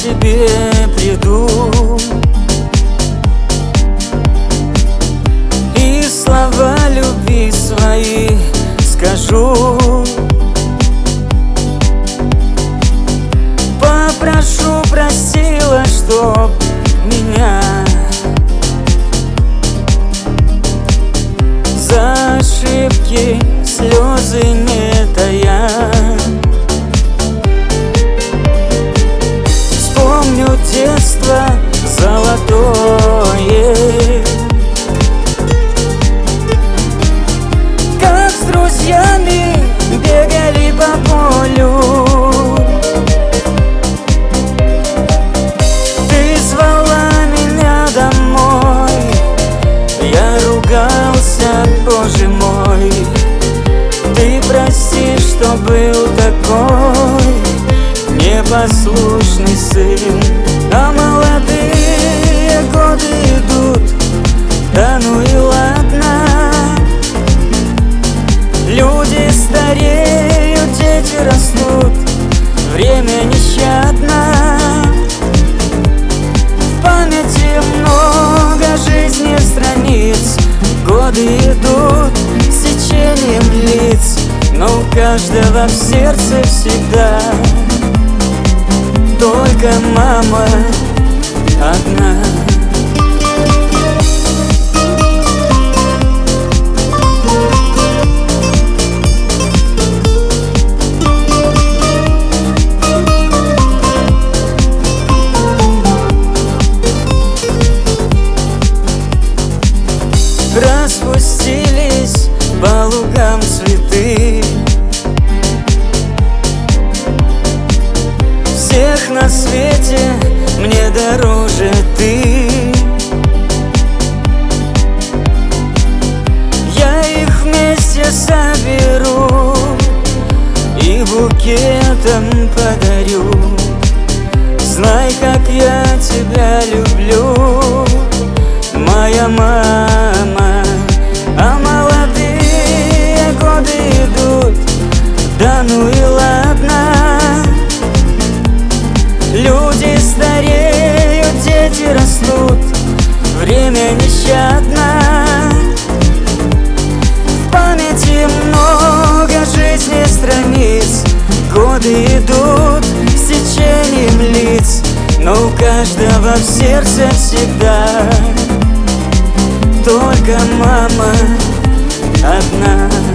тебе приду и слова любви свои скажу. Попрошу, просила, чтоб меня за ошибки слезы не тая. Вспомню детство золотое, как с друзьями бегали по полю. Ты звала меня домой, я ругался, боже мой. Ты прости, что был такой непослушный сын. А молодые годы идут, да ну и ладно. Люди стареют, дети растут, время нещадно. В памяти много жизни страниц, годы идут с течением лиц, но у каждого в сердце всегда только мама одна. Распустились по лугам цветы, всех на свете мне дороже ты. Я их вместе соберу и букетом подарю. Знай, как я тебя люблю, моя мама. А молодые годы идут, да ну и ладно. Люди стареют, дети растут, время нещадно. В памяти много жизни страниц, годы идут с течением лиц, но у каждого в сердце всегда только мама одна.